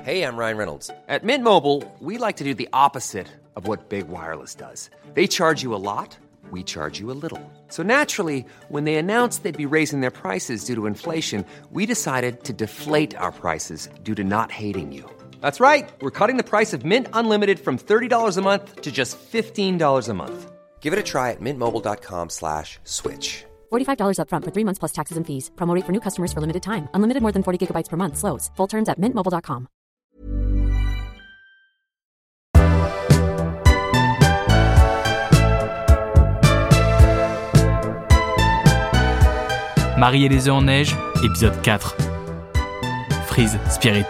Hey, I'm Ryan Reynolds. At Mint Mobile, we like to do the opposite of what Big Wireless does. They charge you a lot, we charge you a little. So naturally, when they announced they'd be raising their prices due to inflation, we decided to deflate our prices due to not hating you. That's right. We're cutting the price of Mint Unlimited from $30 a month to just $15 a month. Give it a try at mintmobile.com/switch. $45 up front for 3 months plus taxes and fees. Promo rate for new customers for limited time. Unlimited more than 40 gigabytes per month. Slows full terms at mintmobile.com. Marie et les œufs en neige, épisode 4. Freeze Spirit.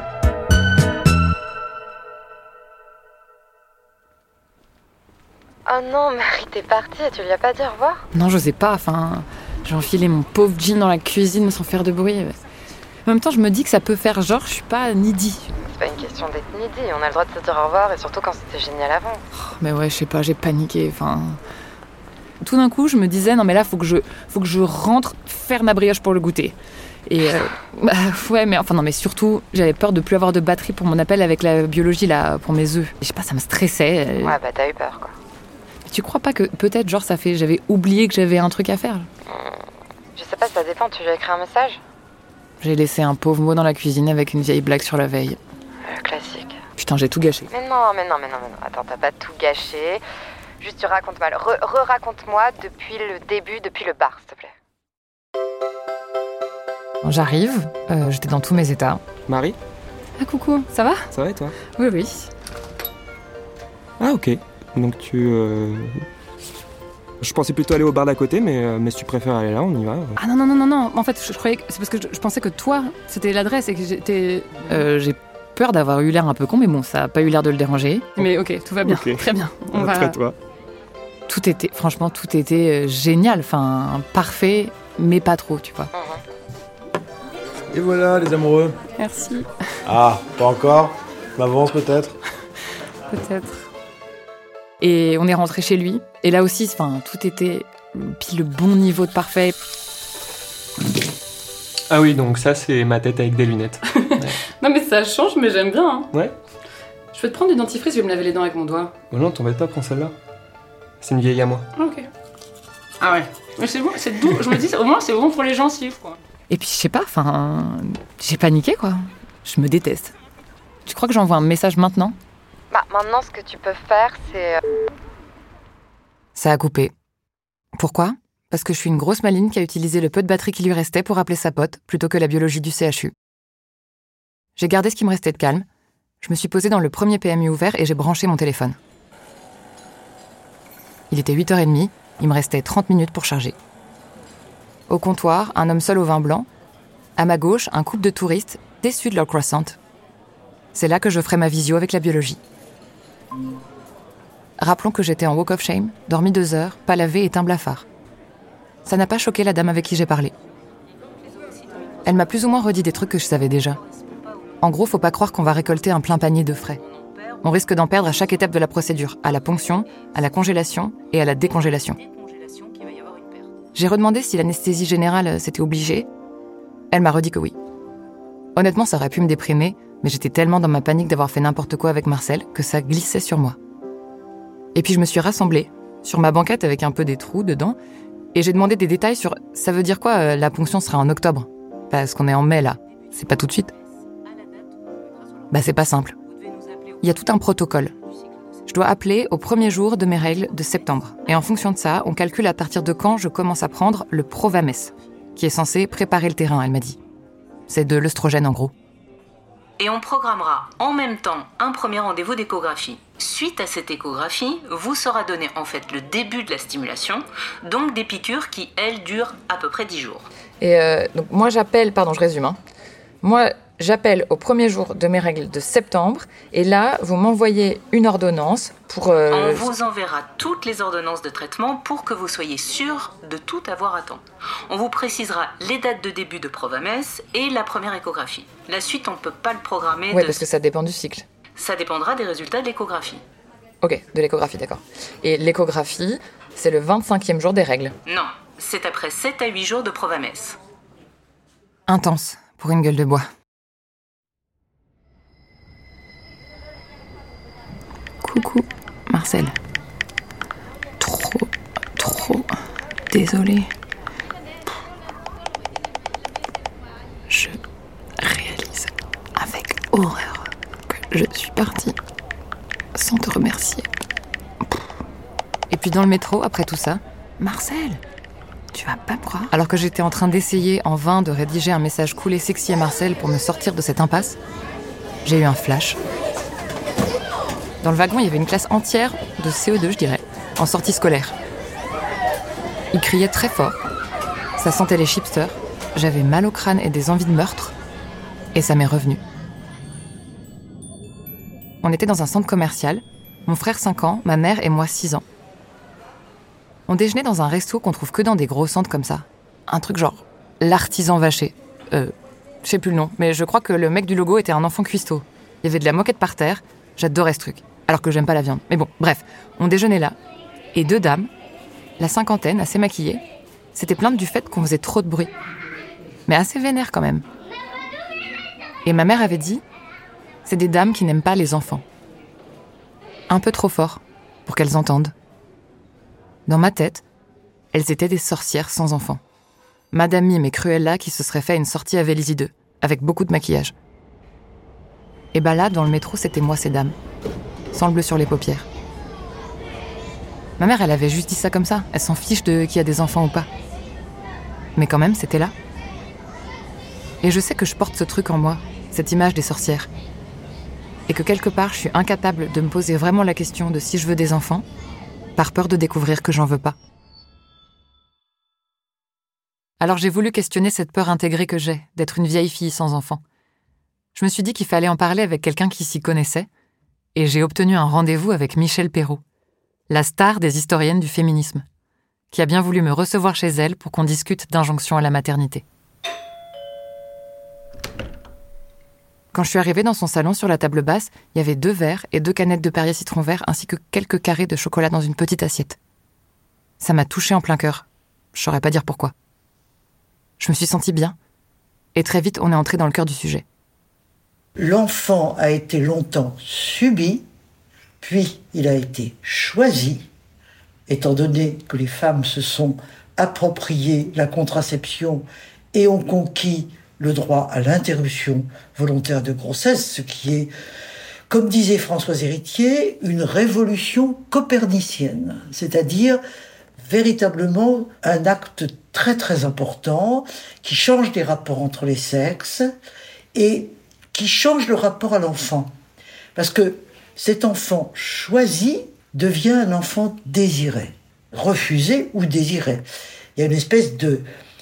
Oh non, Marie, t'es partie et tu lui as pas dit au revoir ? Non, j'osais pas, j'ai enfilé mon pauvre jean dans la cuisine sans faire de bruit. En même temps, je me dis que ça peut faire genre, je suis pas needy. C'est pas une question d'être needy, on a le droit de se dire au revoir et surtout quand c'était génial avant. Mais ouais, je sais pas, j'ai paniqué, Tout d'un coup, je me disais, non mais là, faut que je rentre faire ma brioche pour le goûter. Et ouais, mais surtout, j'avais peur de plus avoir de batterie pour mon appel avec la biologie, là, pour mes œufs. Je sais pas, ça me stressait. Ouais, bah t'as eu peur, quoi. Tu crois pas que peut-être, genre, j'avais oublié que j'avais un truc à faire ? Je sais pas, ça dépend, tu lui as écrit un message ? J'ai laissé un pauvre mot dans la cuisine avec une vieille blague sur la veille. Classique. Putain, j'ai tout gâché. Mais non. Attends, t'as pas tout gâché. Juste, tu racontes mal. Raconte-moi depuis le début, depuis le bar, s'il te plaît. J'arrive, j'étais dans tous mes états. Marie ? Ah coucou, ça va ? Ça va et toi ? Oui. Ah ok, donc je pensais plutôt aller au bar d'à côté, mais si tu préfères aller là, on y va. Ah non, en fait je croyais que c'est parce que je pensais que toi, c'était l'adresse et que j'étais... j'ai peur d'avoir eu l'air un peu con, mais bon, ça a pas eu l'air de le déranger. Mais ok, tout va bien, okay. Très bien. On va... Après toi. Tout était génial, parfait, mais pas trop, tu vois. Et voilà, les amoureux. Merci. Ah, pas encore ? Je m'avance peut-être ? Peut-être. Et on est rentré chez lui. Et là aussi, tout était pile le bon niveau de parfait. Ah oui, donc ça, c'est ma tête avec des lunettes. Ouais. Non mais ça change, mais j'aime bien. Hein. Ouais. Je peux te prendre du dentifrice, je vais me laver les dents avec mon doigt. Oh non, t'embête pas, prends celle-là. C'est une vieille à moi. Ah, ok. Ah ouais. Mais c'est bon, c'est doux. Je me dis, au moins, c'est bon pour les gencives, quoi. Et puis, je sais pas, j'ai paniqué, quoi. Je me déteste. Tu crois que j'envoie un message maintenant ? Bah, maintenant, ce que tu peux faire, c'est... Ça a coupé. Pourquoi ? Parce que je suis une grosse maline qui a utilisé le peu de batterie qui lui restait pour appeler sa pote, plutôt que la biologie du CHU. J'ai gardé ce qui me restait de calme. Je me suis posée dans le premier PMU ouvert et j'ai branché mon téléphone. Il était 8h30, il me restait 30 minutes pour charger. Au comptoir, un homme seul au vin blanc. À ma gauche, un couple de touristes, déçus de leur croissant. C'est là que je ferai ma visio avec la biologie. Rappelons que j'étais en walk of shame, dormi 2 heures, pas lavé, éteint blafard. Ça n'a pas choqué la dame avec qui j'ai parlé. Elle m'a plus ou moins redit des trucs que je savais déjà. En gros, faut pas croire qu'on va récolter un plein panier de frais. On risque d'en perdre à chaque étape de la procédure, à la ponction, à la congélation et à la décongélation. J'ai redemandé si l'anesthésie générale c'était obligé. Elle m'a redit que oui. Honnêtement, ça aurait pu me déprimer, mais j'étais tellement dans ma panique d'avoir fait n'importe quoi avec Marcel que ça glissait sur moi. Et puis je me suis rassemblée, sur ma banquette avec un peu des trous dedans, et j'ai demandé des détails sur « ça veut dire quoi, la ponction sera en octobre ?» Parce qu'on est en mai, là. C'est pas tout de suite. Bah, c'est pas simple. Il y a tout un protocole. Je dois appeler au premier jour de mes règles de septembre. Et en fonction de ça, on calcule à partir de quand je commence à prendre le Provames, qui est censé préparer le terrain, elle m'a dit. C'est de l'œstrogène, en gros. Et on programmera en même temps un premier rendez-vous d'échographie. Suite à cette échographie, vous sera donné en fait le début de la stimulation, donc des piqûres qui, elles, durent à peu près 10 jours. Et donc moi j'appelle, je résume. Moi j'appelle au premier jour de mes règles de septembre, et là vous m'envoyez une ordonnance pour... On vous enverra toutes les ordonnances de traitement pour que vous soyez sûr de tout avoir à temps. On vous précisera les dates de début de Provames et la première échographie. La suite, on ne peut pas le programmer. Oui, parce que ça dépend du cycle. Ça dépendra des résultats de l'échographie. Ok, de l'échographie, d'accord. Et l'échographie, c'est le 25e jour des règles. Non, c'est après 7 à 8 jours de Provames. Intense, pour une gueule de bois. Coucou, Marcel. Trop désolée. Je réalise avec horreur que je suis partie sans te remercier. Et puis dans le métro, après tout ça, Marcel, tu vas pas me croire. Alors que j'étais en train d'essayer en vain de rédiger un message cool et sexy à Marcel pour me sortir de cette impasse, j'ai eu un flash. Dans le wagon, il y avait une classe entière de CE2, je dirais, en sortie scolaire. Ils criaient très fort, ça sentait les chipsters, j'avais mal au crâne et des envies de meurtre, et ça m'est revenu. On était dans un centre commercial, mon frère 5 ans, ma mère et moi 6 ans. On déjeunait dans un resto qu'on trouve que dans des gros centres comme ça. Un truc genre l'artisan vaché. Je sais plus le nom, mais je crois que le mec du logo était un enfant cuistot. Il y avait de la moquette par terre, j'adorais ce truc, alors que j'aime pas la viande. Mais bon, bref, on déjeunait là, et 2 dames, la cinquantaine, assez maquillées, s'étaient plaintes du fait qu'on faisait trop de bruit. Mais assez vénère quand même. Et ma mère avait dit, c'est des dames qui n'aiment pas les enfants. Un peu trop fort, pour qu'elles entendent. Dans ma tête, elles étaient des sorcières sans enfants. Madame Mime et Cruella qui se seraient fait une sortie à Vélizy 2, avec beaucoup de maquillage. Et bah là, dans le métro, c'était moi ces dames, sans le bleu sur les paupières. Ma mère, elle avait juste dit ça comme ça, elle s'en fiche de qui a des enfants ou pas. Mais quand même, c'était là. Et je sais que je porte ce truc en moi, cette image des sorcières. Et que quelque part, je suis incapable de me poser vraiment la question de si je veux des enfants, par peur de découvrir que j'en veux pas. Alors j'ai voulu questionner cette peur intégrée que j'ai, d'être une vieille fille sans enfant. Je me suis dit qu'il fallait en parler avec quelqu'un qui s'y connaissait, et j'ai obtenu un rendez-vous avec Michèle Perrault, la star des historiennes du féminisme, qui a bien voulu me recevoir chez elle pour qu'on discute d'injonction à la maternité. Quand je suis arrivée dans son salon, sur la table basse, il y avait 2 verres et 2 canettes de Perrier citron vert, ainsi que quelques carrés de chocolat dans une petite assiette. Ça m'a touchée en plein cœur. Je saurais pas dire pourquoi. Je me suis sentie bien. Et très vite, on est entré dans le cœur du sujet. L'enfant a été longtemps subi, puis il a été choisi, étant donné que les femmes se sont appropriées la contraception et ont conquis le droit à l'interruption volontaire de grossesse, ce qui est, comme disait Françoise Héritier, une révolution copernicienne, c'est-à-dire véritablement un acte très très important qui change les rapports entre les sexes et qui change le rapport à l'enfant. Parce que cet enfant choisi devient un enfant désiré, refusé ou désiré. Il y a une espèce de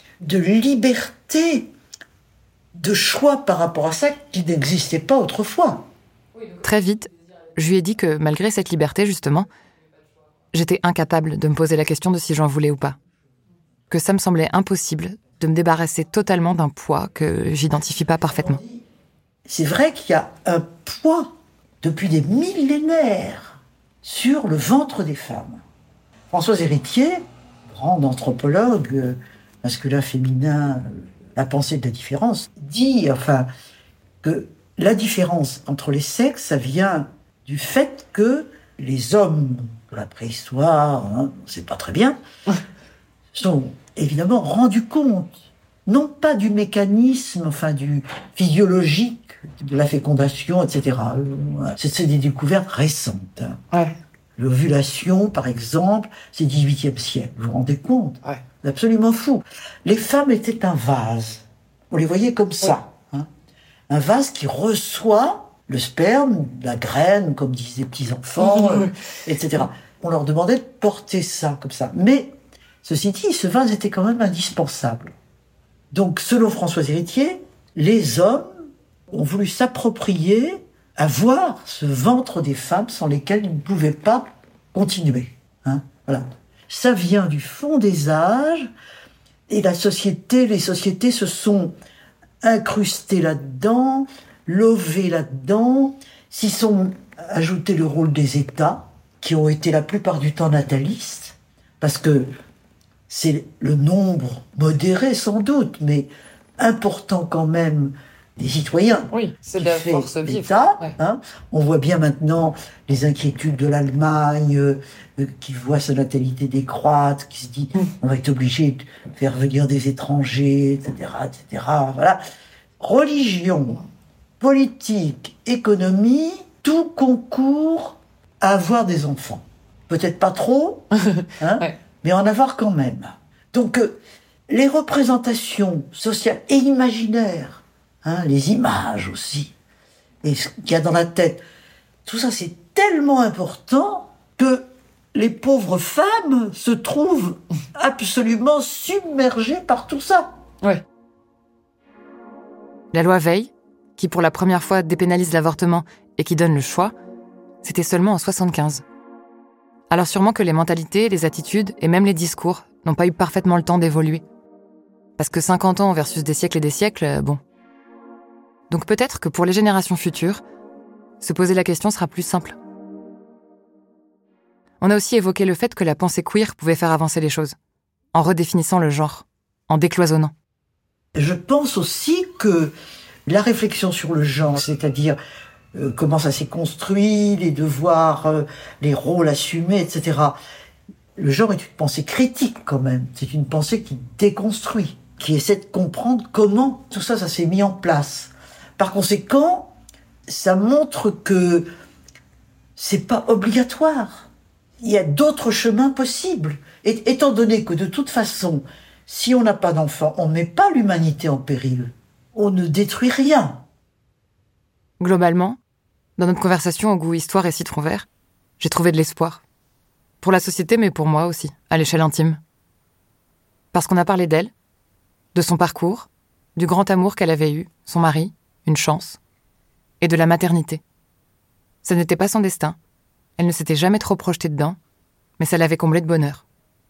liberté de choix par rapport à ça qui n'existait pas autrefois. Très vite, je lui ai dit que malgré cette liberté, justement, j'étais incapable de me poser la question de si j'en voulais ou pas. Que ça me semblait impossible de me débarrasser totalement d'un poids que j'identifie pas parfaitement. C'est vrai qu'il y a un poids depuis des millénaires sur le ventre des femmes. Françoise Héritier, grande anthropologue, masculin-féminin, la pensée de la différence, dit que la différence entre les sexes, ça vient du fait que les hommes de la préhistoire, on ne sait pas très bien, sont évidemment rendus compte, non pas du mécanisme, du physiologique de la fécondation, etc. C'est des découvertes récentes. Ouais. L'ovulation, par exemple, c'est 18e siècle. Vous vous rendez compte ? Ouais. C'est absolument fou. Les femmes étaient un vase. On les voyait comme ça. Un vase qui reçoit le sperme, la graine, comme disent les petits-enfants, etc. On leur demandait de porter ça, comme ça. Mais, ceci dit, ce vase était quand même indispensable. Donc, selon Françoise Héritier, les hommes ont voulu s'approprier, avoir ce ventre des femmes sans lesquelles ils ne pouvaient pas continuer. Voilà. Ça vient du fond des âges, et les sociétés se sont incrustées là-dedans, lovées là-dedans, s'y sont ajoutés le rôle des États, qui ont été la plupart du temps natalistes, parce que c'est le nombre modéré sans doute, mais important quand même, des citoyens. Oui, c'est qui de la fait force vive. l'État, Ouais. hein. On voit bien maintenant les inquiétudes de l'Allemagne, qui voit sa natalité décroître, qui se dit on va être obligé de faire venir des étrangers, etc., etc. Voilà. Religion, politique, économie, tout concourt à avoir des enfants. Peut-être pas trop, hein, Ouais. mais en avoir quand même. Donc, les représentations sociales et imaginaires, hein, les images aussi, et ce qu'il y a dans la tête, tout ça c'est tellement important que les pauvres femmes se trouvent absolument submergées par tout ça. Ouais. La loi Veil, qui pour la première fois dépénalise l'avortement et qui donne le choix, c'était seulement en 75. Alors sûrement que les mentalités, les attitudes et même les discours n'ont pas eu parfaitement le temps d'évoluer. Parce que 50 ans versus des siècles et des siècles, bon. Donc peut-être que pour les générations futures, se poser la question sera plus simple. On a aussi évoqué le fait que la pensée queer pouvait faire avancer les choses, en redéfinissant le genre, en décloisonnant. Je pense aussi que la réflexion sur le genre, c'est-à-dire comment ça s'est construit, les devoirs, les rôles assumés, etc. Le genre est une pensée critique quand même. C'est une pensée qui déconstruit, qui essaie de comprendre comment tout ça s'est mis en place. Par conséquent, ça montre que c'est pas obligatoire. Il y a d'autres chemins possibles. Et étant donné que de toute façon, si on n'a pas d'enfant, on ne met pas l'humanité en péril. On ne détruit rien. Globalement, dans notre conversation au goût histoire et citron vert, j'ai trouvé de l'espoir. Pour la société, mais pour moi aussi, à l'échelle intime. Parce qu'on a parlé d'elle, de son parcours, du grand amour qu'elle avait eu, son mari, une chance, et de la maternité. Ça n'était pas son destin, elle ne s'était jamais trop projetée dedans, mais ça l'avait comblée de bonheur.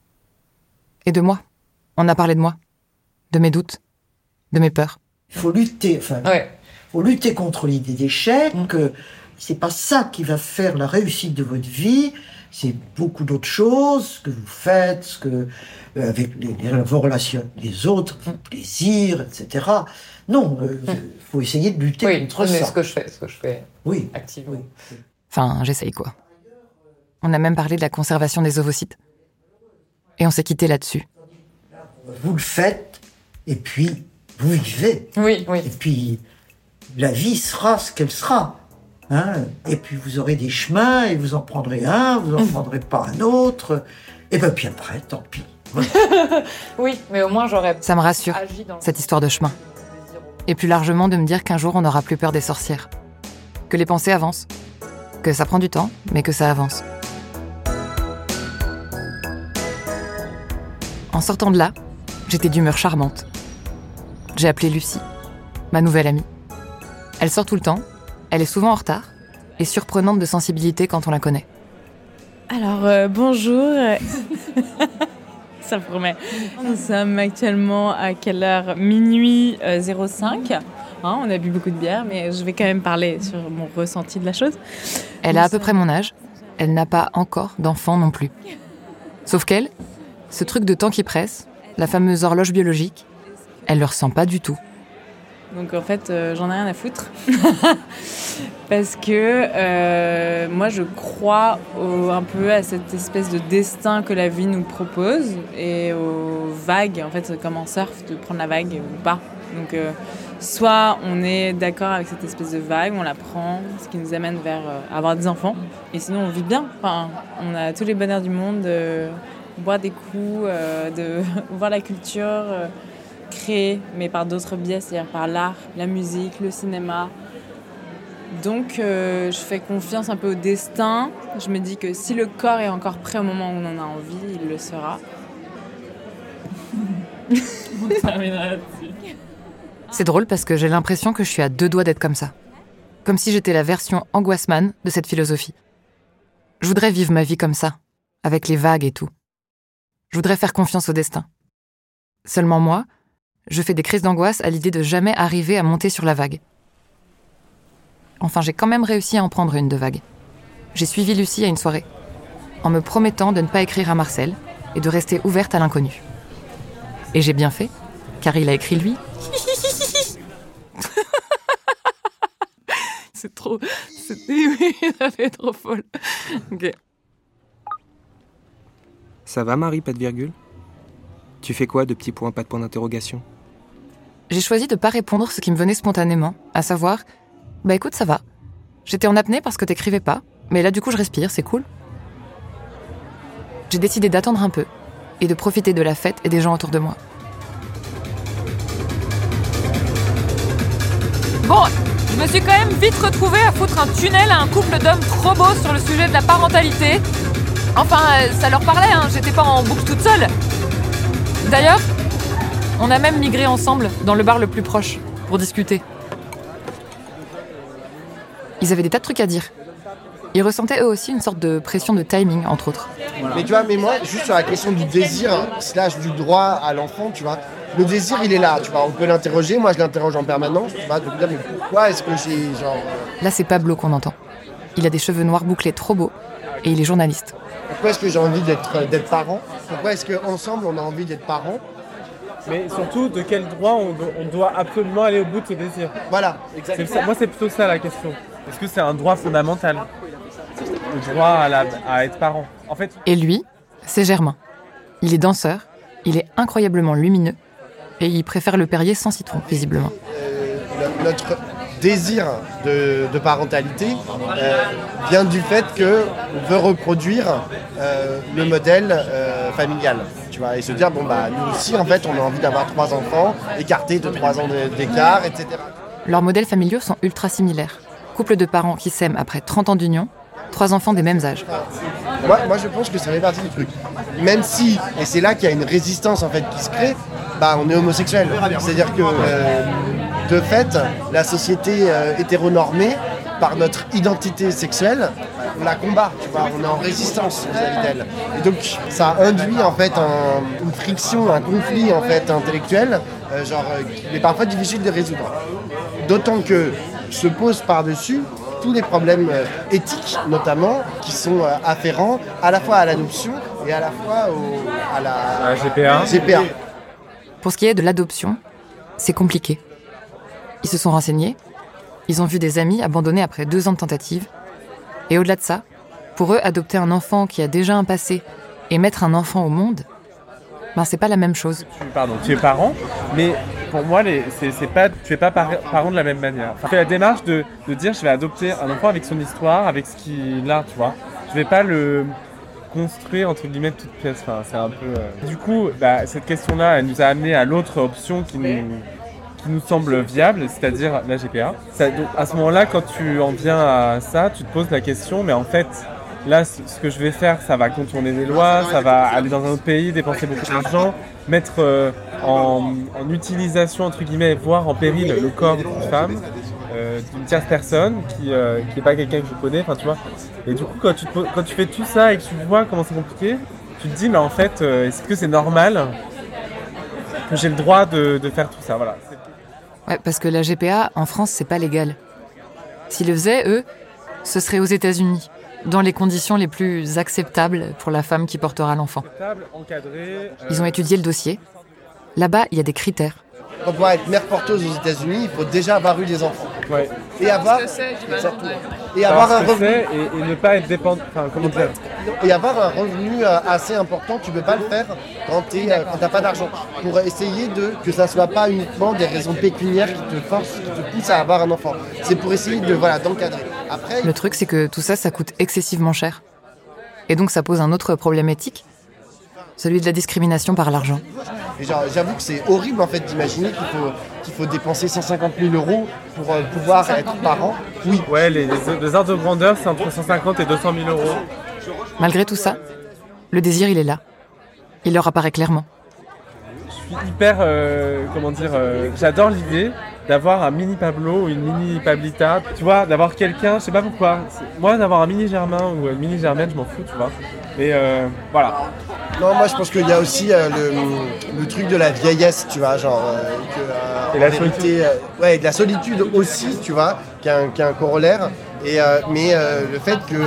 Et de moi. On a parlé de moi, de mes doutes, de mes peurs. Il faut lutter, faut lutter contre l'idée d'échec. C'est pas ça qui va faire la réussite de votre vie. C'est beaucoup d'autres choses, ce que vous faites, ce que avec vos relations avec les autres, vos plaisirs, etc. Non, faut essayer de lutter contre ça. Ce que je fais oui, activement. Oui. Enfin, j'essaye quoi. On a même parlé de la conservation des ovocytes. Et on s'est quitté là-dessus. Vous le faites, et puis vous vivez. Oui. Et puis la vie sera ce qu'elle sera. Hein, et puis vous aurez des chemins, et vous en prendrez un, vous en prendrez pas un autre. Et puis après, tant pis. Voilà. Oui, mais au moins j'aurais... Ça me rassure, cette histoire de chemin. Et plus largement de me dire qu'un jour on n'aura plus peur des sorcières. Que les pensées avancent. Que ça prend du temps, mais que ça avance. En sortant de là, j'étais d'humeur charmante. J'ai appelé Lucie, ma nouvelle amie. Elle sort tout le temps, elle est souvent en retard, et surprenante de sensibilité quand on la connaît. Alors, bonjour. Ça promet. Nous sommes actuellement à quelle heure ? Minuit 05. On a bu beaucoup de bière, mais je vais quand même parler sur mon ressenti de la chose. Elle a à peu près mon âge. Elle n'a pas encore d'enfant non plus. Sauf qu'elle, ce truc de temps qui presse, la fameuse horloge biologique, elle le ressent pas du tout. Donc en fait, j'en ai rien à foutre. Parce que moi, je crois un peu à cette espèce de destin que la vie nous propose et aux vagues, en fait, comme en surf, de prendre la vague ou pas. Donc soit on est d'accord avec cette espèce de vague, on la prend, ce qui nous amène vers avoir des enfants. Et sinon, on vit bien. Enfin, on a tous les bonheurs du monde de boire des coups, de voir la culture... créer, mais par d'autres biais, c'est-à-dire par l'art, la musique, le cinéma. Donc, je fais confiance un peu au destin. Je me dis que si le corps est encore prêt au moment où on en a envie, il le sera. On terminera là-dessus. C'est drôle parce que j'ai l'impression que je suis à 2 doigts d'être comme ça. Comme si j'étais la version angoisse-man de cette philosophie. Je voudrais vivre ma vie comme ça, avec les vagues et tout. Je voudrais faire confiance au destin. Seulement moi, je fais des crises d'angoisse à l'idée de jamais arriver à monter sur la vague. Enfin, j'ai quand même réussi à en prendre une de vague. J'ai suivi Lucie à une soirée, en me promettant de ne pas écrire à Marcel et de rester ouverte à l'inconnu. Et j'ai bien fait, car il a écrit lui. trop... Oui, ça fait trop folle. Ok. Ça va, Marie, pas de virgule? Tu fais quoi de petits points, pas de points d'interrogation? J'ai choisi de pas répondre ce qui me venait spontanément, à savoir... Bah écoute, ça va. J'étais en apnée parce que t'écrivais pas, mais là du coup je respire, c'est cool. J'ai décidé d'attendre un peu et de profiter de la fête et des gens autour de moi. Bon, je me suis quand même vite retrouvée à foutre un tunnel à un couple d'hommes trop beaux sur le sujet de la parentalité. Enfin, ça leur parlait, hein, j'étais pas en boucle toute seule. D'ailleurs, on a même migré ensemble dans le bar le plus proche pour discuter. Ils avaient des tas de trucs à dire. Ils ressentaient eux aussi une sorte de pression de timing, entre autres. Mais tu vois, moi, juste sur la question du désir / du droit à l'enfant, tu vois, le désir, il est là, tu vois, on peut l'interroger, moi je l'interroge en permanence, tu vois, de me dire, mais pourquoi est-ce que j'ai, genre... Là, c'est Pablo qu'on entend. Il a des cheveux noirs bouclés trop beaux, et il est journaliste. Pourquoi est-ce que j'ai envie d'être parent? Pourquoi est-ce qu'ensemble, on a envie d'être parents? Mais surtout, de quel droit on doit absolument aller au bout de ce désir? Voilà, exactement. Moi, c'est plutôt ça la question. Est-ce que c'est un droit fondamental? Le droit à être parent. En fait... Et lui, c'est Germain. Il est danseur, il est incroyablement lumineux, et il préfère le Perrier sans citron, visiblement. Notre désir de parentalité vient du fait qu'on veut reproduire le modèle familial. Tu vois, et se dire, bon, bah, nous aussi, en fait, on a envie d'avoir 3 enfants, écartés de 3 ans d'écart, etc. Leurs modèles familiaux sont ultra similaires. Couple de parents qui s'aiment après 30 ans d'union, 3 enfants des mêmes âges. Moi, je pense que ça fait partie du truc. Même si, et c'est là qu'il y a une résistance en fait qui se crée, bah on est homosexuel. C'est-à-dire que, de fait, la société hétéronormée, par notre identité sexuelle, on la combat, tu vois, on est en résistance vis-à-vis d'elle. Et donc, ça induit en fait une friction, un conflit en fait intellectuel, qui est parfois difficile de résoudre. D'autant que se posent par-dessus tous les problèmes éthiques, notamment, qui sont afférents à la fois à l'adoption et à la fois à la GPA. Pour ce qui est de l'adoption, c'est compliqué. Ils se sont renseignés, ils ont vu des amis abandonnés après 2 ans de tentative, et au-delà de ça, pour eux, adopter un enfant qui a déjà un passé et mettre un enfant au monde, c'est pas la même chose. Tu es parent, mais pour moi, tu es pas parent de la même manière. Enfin, fais la démarche de dire je vais adopter un enfant avec son histoire, avec ce qu'il a, tu vois. Je vais pas le construire entre guillemets de toutes pièces. Enfin, c'est un peu. Du coup, cette question-là, elle nous a amené à l'autre option qui nous semble viable, c'est-à-dire la GPA. Donc, à ce moment-là, quand tu en viens à ça, tu te poses la question, mais en fait, là, ce que je vais faire, ça va contourner des lois, ça va aller dans un autre pays, dépenser beaucoup d'argent, mettre en utilisation, entre guillemets, voire en péril le corps d'une femme, d'une tierce personne, qui n'est pas quelqu'un que je connais, enfin tu vois. Et du coup, quand tu fais tout ça et que tu vois comment c'est compliqué, tu te dis, mais en fait, est-ce que c'est normal que j'ai le droit de faire tout ça, voilà. Ouais, parce que la GPA, en France, c'est pas légal. S'ils le faisaient, eux, ce serait aux États-Unis, dans les conditions les plus acceptables pour la femme qui portera l'enfant. Ils ont étudié le dossier. Là-bas, il y a des critères. Pour pouvoir être mère porteuse aux États-Unis, il faut déjà avoir eu des enfants. Ouais. Et avoir un revenu. Et ne pas être dépendant. Enfin, comment dire ? Et avoir un revenu assez important, tu ne peux pas le faire quand tu n'as pas d'argent. Pour essayer que ça ne soit pas uniquement des raisons pécuniaires qui te forcent, qui te poussent à avoir un enfant. C'est pour essayer d'encadrer. Après, le truc, c'est que tout ça, ça coûte excessivement cher. Et donc, ça pose un autre problème éthique, celui de la discrimination par l'argent. Et j'avoue que c'est horrible en fait d'imaginer qu'il faut dépenser 150 000 € pour pouvoir être parent. Oui. Ouais, les ordres de grandeur, c'est entre 150 et 200 000 €. Malgré tout ça, le désir, il est là. Il leur apparaît clairement. Je suis hyper, j'adore l'idée d'avoir un mini Pablo ou une mini Pablita, tu vois, d'avoir quelqu'un, je sais pas pourquoi. Moi, d'avoir un mini Germain ou une mini Germaine, je m'en fous, tu vois. Mais voilà. Non, moi je pense qu'il y a aussi le truc de la vieillesse, tu vois, et la solitude. De la solitude aussi, tu vois, qui a un corollaire. Mais le fait que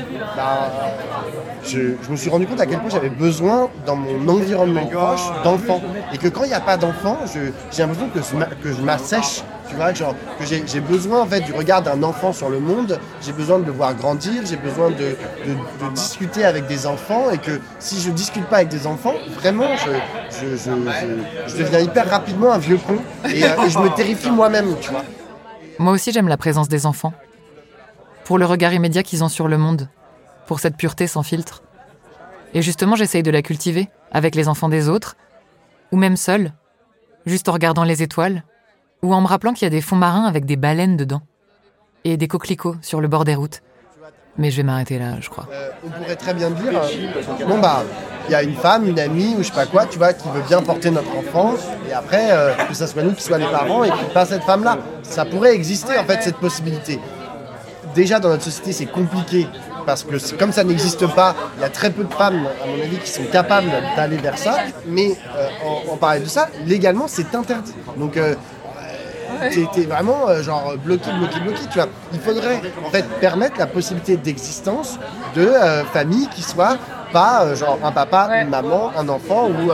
je me suis rendu compte à quel point j'avais besoin dans mon environnement proche d'enfants. Et que quand il n'y a pas d'enfants, j'ai l'impression que je m'assèche Tu vois, genre, que j'ai besoin en fait du regard d'un enfant sur le monde, j'ai besoin de le voir grandir, j'ai besoin de discuter avec des enfants, et que si je discute pas avec des enfants, vraiment, je deviens hyper rapidement un vieux con, et je me terrifie moi-même, tu vois. Moi aussi, j'aime la présence des enfants. Pour le regard immédiat qu'ils ont sur le monde, pour cette pureté sans filtre. Et justement, j'essaye de la cultiver, avec les enfants des autres, ou même seule, juste en regardant les étoiles, ou en me rappelant qu'il y a des fonds marins avec des baleines dedans, et des coquelicots sur le bord des routes. Mais je vais m'arrêter là, je crois. On pourrait très bien dire, bon bah, il y a une femme, une amie, ou je sais pas quoi, tu vois, qui veut bien porter notre enfant, et après, que ça soit nous qui soient les parents, et puis pas cette femme-là. Ça pourrait exister, en fait, cette possibilité. Déjà, dans notre société, c'est compliqué, parce que comme ça n'existe pas, il y a très peu de femmes, à mon avis, qui sont capables d'aller vers ça, mais en parallèle de ça, légalement, c'est interdit. Donc, t'es vraiment bloqué, tu vois. Il faudrait en fait permettre la possibilité d'existence de familles qui soient pas un papa, une maman, un enfant ou...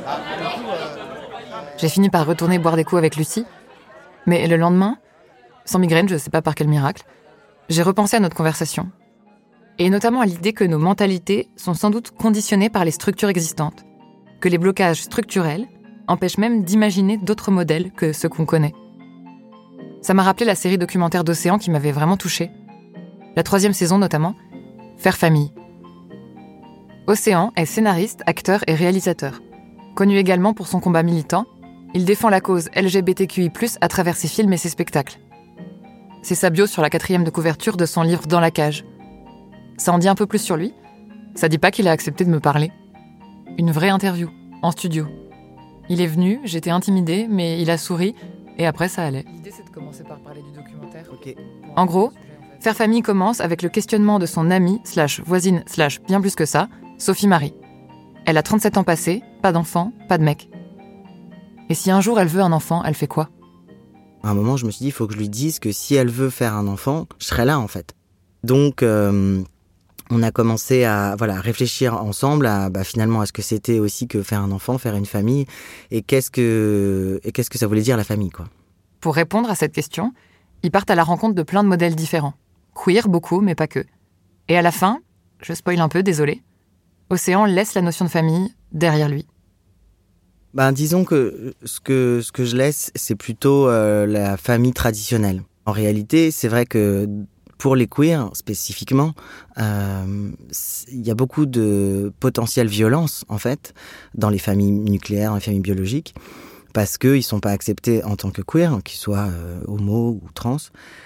J'ai fini par retourner boire des coups avec Lucie, mais le lendemain, sans migraine, je sais pas par quel miracle, j'ai repensé à notre conversation. Et notamment à l'idée que nos mentalités sont sans doute conditionnées par les structures existantes, que les blocages structurels empêchent même d'imaginer d'autres modèles que ceux qu'on connaît. Ça m'a rappelé la série documentaire d'Océan qui m'avait vraiment touchée. La 3e saison notamment, Faire famille. Océan est scénariste, acteur et réalisateur. Connu également pour son combat militant, il défend la cause LGBTQI+, à travers ses films et ses spectacles. C'est sa bio sur la 4e de couverture de son livre Dans la cage. Ça en dit un peu plus sur lui. Ça dit pas qu'il a accepté de me parler. Une vraie interview, en studio. Il est venu, j'étais intimidée, mais il a souri, et après ça allait. L'idée c'est de commencer par parler du documentaire. Okay. En gros, Faire famille commence avec le questionnement de son amie, /voisine, bien plus que ça, Sophie Marie. Elle a 37 ans passés, pas d'enfant, pas de mec. Et si un jour elle veut un enfant, elle fait quoi ? À un moment, je me suis dit, il faut que je lui dise que si elle veut faire un enfant, je serai là, en fait. Donc, on a commencé à réfléchir ensemble à finalement à ce que c'était aussi que faire un enfant, faire une famille, et qu'est-ce que ça voulait dire la famille, quoi. Pour répondre à cette question, ils partent à la rencontre de plein de modèles différents. Queer beaucoup, mais pas que. Et à la fin, je spoil un peu, désolé, Océan laisse la notion de famille derrière lui. Disons que ce que je laisse, c'est plutôt la famille traditionnelle. En réalité, c'est vrai que pour les queers, spécifiquement, il y a beaucoup de potentielle violence, en fait, dans les familles nucléaires, dans les familles biologiques, parce qu'ils ne sont pas acceptés en tant que queer, qu'ils soient homo ou trans.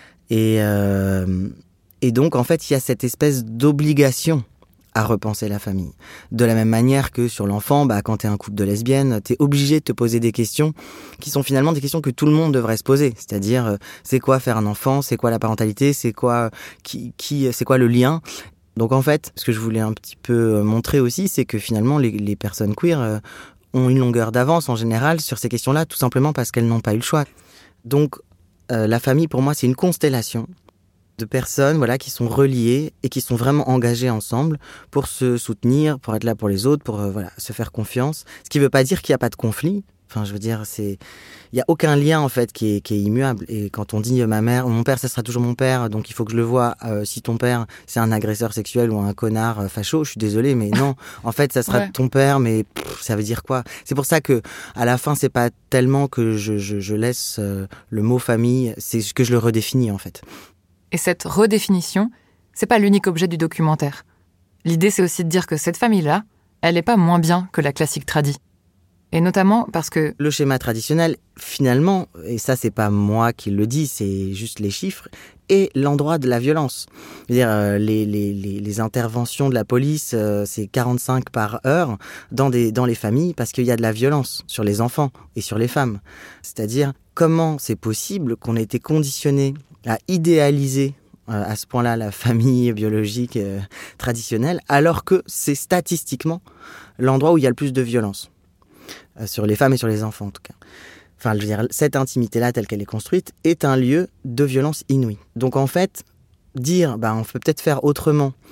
Et donc, en fait, il y a cette espèce d'obligation à repenser la famille. De la même manière que sur l'enfant, quand t'es un couple de lesbiennes, t'es obligé de te poser des questions qui sont finalement des questions que tout le monde devrait se poser. C'est-à-dire, c'est quoi faire un enfant, c'est quoi la parentalité, c'est quoi c'est quoi le lien. Donc en fait, ce que je voulais un petit peu montrer aussi, c'est que finalement les personnes queer ont une longueur d'avance en général sur ces questions-là, tout simplement parce qu'elles n'ont pas eu le choix. Donc la famille, pour moi, c'est une constellation de personnes qui sont reliées et qui sont vraiment engagées ensemble pour se soutenir, pour être là pour les autres, pour se faire confiance. Ce qui ne veut pas dire qu'il n'y a pas de conflit. Enfin, je veux dire, il n'y a aucun lien en fait qui est immuable. Et quand on dit mon père, ça sera toujours mon père, donc il faut que je le voie. Si ton père, c'est un agresseur sexuel ou un connard facho, je suis désolé, mais non. En fait, ça sera ton père, mais ça veut dire quoi ? C'est pour ça que à la fin, c'est pas tellement que je laisse le mot famille, c'est que je le redéfinis en fait. Et cette redéfinition, c'est pas l'unique objet du documentaire. L'idée, c'est aussi de dire que cette famille-là, elle n'est pas moins bien que la classique tradie. Et notamment parce que... Le schéma traditionnel, finalement, et ça, c'est pas moi qui le dis, c'est juste les chiffres, est l'endroit de la violence. C'est-à-dire, les interventions de la police, c'est 45 par heure dans les familles parce qu'il y a de la violence sur les enfants et sur les femmes. C'est-à-dire, comment c'est possible qu'on ait été conditionné à idéaliser à ce point-là la famille biologique traditionnelle, alors que c'est statistiquement l'endroit où il y a le plus de violence. Sur les femmes et sur les enfants, en tout cas. Enfin, je veux dire, cette intimité-là, telle qu'elle est construite, est un lieu de violence inouïe. Donc, en fait, dire, on peut peut-être faire autrement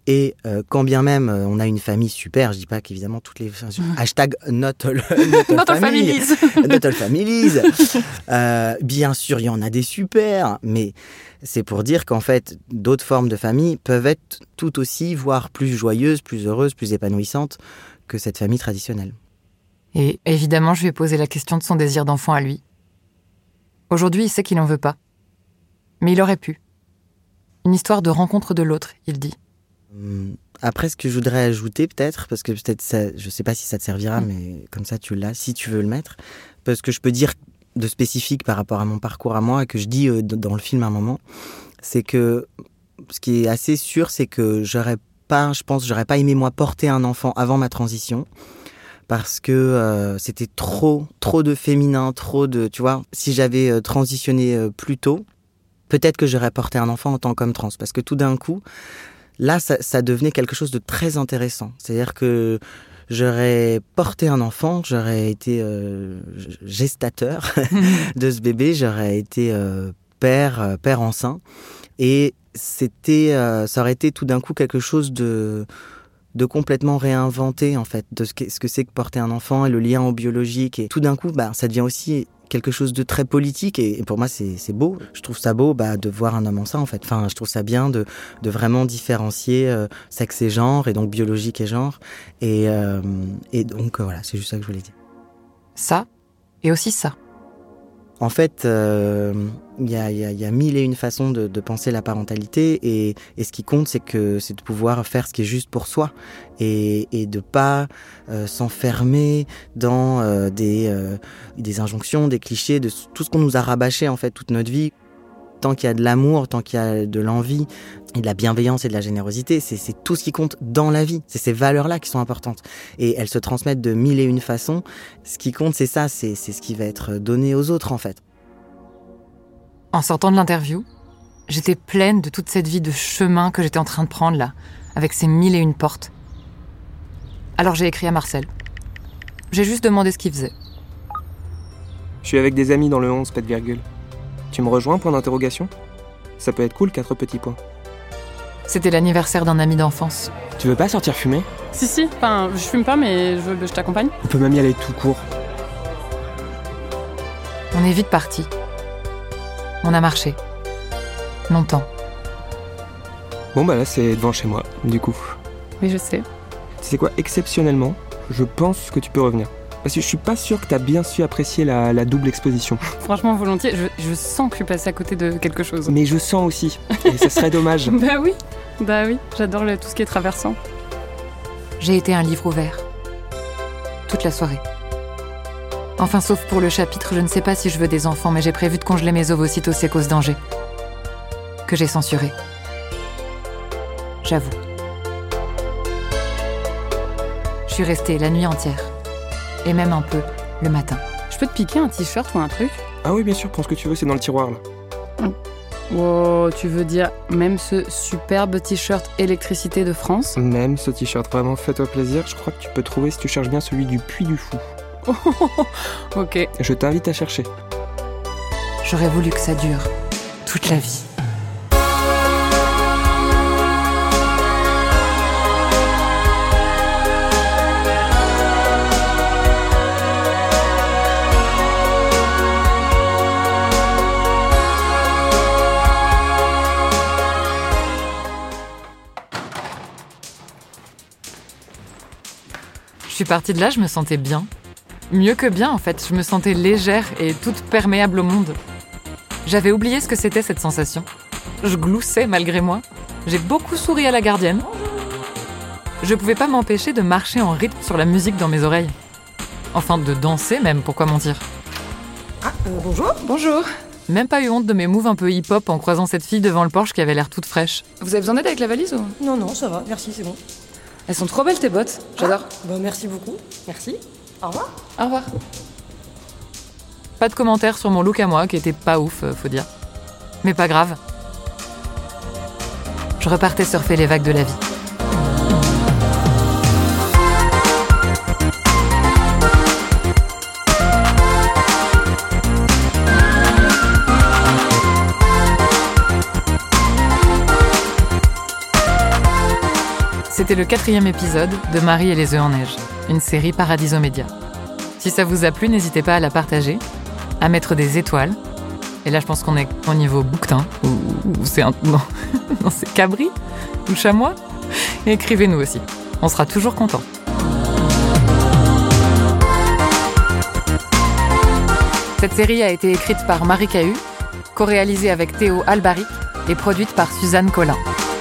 Et quand bien même on a une famille super, je dis pas qu'évidemment toutes les... Hashtag not all families. Not all families. Bien sûr, il y en a des super, mais c'est pour dire qu'en fait, d'autres formes de famille peuvent être tout aussi, voire plus joyeuses, plus heureuses, plus épanouissantes que cette famille traditionnelle. Et évidemment, je lui ai posé la question de son désir d'enfant à lui. Aujourd'hui, il sait qu'il n'en veut pas. Mais il aurait pu. Une histoire de rencontre de l'autre, il dit. Après, ce que je voudrais ajouter peut-être, parce que peut-être ça, je sais pas si ça te servira, mais comme ça tu l'as, si tu veux le mettre, parce que je peux dire de spécifique par rapport à mon parcours à moi, et que je dis dans le film à un moment, c'est que ce qui est assez sûr, c'est que j'aurais pas aimé moi porter un enfant avant ma transition, parce que c'était trop de féminin, trop de, tu vois, si j'avais transitionné plus tôt, peut-être que j'aurais porté un enfant en tant qu'homme trans, parce que tout d'un coup, là, ça devenait quelque chose de très intéressant. C'est-à-dire que j'aurais porté un enfant, j'aurais été gestateur de ce bébé, j'aurais été père en sein, et ça aurait été tout d'un coup quelque chose de complètement réinventé, en fait, de ce que c'est que porter un enfant et le lien au biologique. Et tout d'un coup, ça devient aussi quelque chose de très politique, et pour moi c'est beau. Je trouve ça beau de voir un homme en ça, en fait. Enfin, je trouve ça bien de vraiment différencier sexe et genre, et donc biologique et genre, et donc voilà, c'est juste ça que je voulais dire. Ça, et aussi ça. En fait, il y a mille et une façons de penser la parentalité, et ce qui compte, c'est de pouvoir faire ce qui est juste pour soi, et de pas s'enfermer dans des injonctions, des clichés, de tout ce qu'on nous a rabâché en fait toute notre vie. Tant qu'il y a de l'amour, tant qu'il y a de l'envie et de la bienveillance et de la générosité, c'est tout ce qui compte dans la vie. C'est ces valeurs-là qui sont importantes. Et elles se transmettent de mille et une façons. Ce qui compte, c'est ça, c'est ce qui va être donné aux autres, en fait. En sortant de l'interview, j'étais pleine de toute cette vie de chemin que j'étais en train de prendre là, avec ces mille et une portes. Alors j'ai écrit à Marcel. J'ai juste demandé ce qu'il faisait. Je suis avec des amis dans le 11, pas de virgule. Tu me rejoins, point d'interrogation ? Ça peut être cool, 4 petits points. C'était l'anniversaire d'un ami d'enfance. Tu veux pas sortir fumer ? Si, enfin, je fume pas, mais je t'accompagne. On peut même y aller tout court. On est vite partis. On a marché. Longtemps. Bon là c'est devant chez moi, du coup. Oui, je sais. Tu sais quoi, exceptionnellement, je pense que tu peux revenir. Parce que je suis pas sûr que t'as bien su apprécier la double exposition. Franchement, volontiers, je sens que je suis passée à côté de quelque chose. Mais je sens aussi, et ça serait dommage. Bah oui, j'adore tout ce qui est traversant. J'ai été un livre ouvert. Toute la soirée. Enfin, sauf pour le chapitre, je ne sais pas si je veux des enfants, mais j'ai prévu de congeler mes ovocytes à cause d'Angers. Que j'ai censuré. J'avoue. Je suis restée la nuit entière. Et même un peu le matin. Je peux te piquer un t-shirt ou un truc ? Ah oui, bien sûr, prends ce que tu veux, c'est dans le tiroir, là. Oh, tu veux dire même ce superbe t-shirt électricité de France ? Même ce t-shirt, vraiment, fais-toi plaisir. Je crois que tu peux trouver, si tu cherches bien, celui du Puy du Fou. Ok. Je t'invite à chercher. J'aurais voulu que ça dure toute la vie. Je suis partie de là, je me sentais bien. Mieux que bien, en fait. Je me sentais légère et toute perméable au monde. J'avais oublié ce que c'était, cette sensation. Je gloussais malgré moi. J'ai beaucoup souri à la gardienne. Je pouvais pas m'empêcher de marcher en rythme sur la musique dans mes oreilles. Enfin, de danser même, pourquoi mentir. Bonjour. Bonjour. Même pas eu honte de mes moves un peu hip-hop en croisant cette fille devant le Porsche qui avait l'air toute fraîche. Vous avez besoin d'aide avec la valise ou ? Non, ça va, merci, c'est bon. Elles sont trop belles tes bottes, j'adore. Merci beaucoup. Merci. Au revoir. Au revoir. Pas de commentaires sur mon look à moi, qui était pas ouf, faut dire. Mais pas grave. Je repartais surfer les vagues de la vie. C'était le 4e épisode de Marie et les œufs en neige, une série Paradiso Média. Si ça vous a plu, n'hésitez pas à la partager, à mettre des étoiles. Et là, je pense qu'on est au niveau bouquetin, ou c'est un... Non, non c'est cabri, ou chamois. Et écrivez-nous aussi, on sera toujours contents. Cette série a été écrite par Marie Cahu, co-réalisée avec Théo Albaric et produite par Suzanne Collin.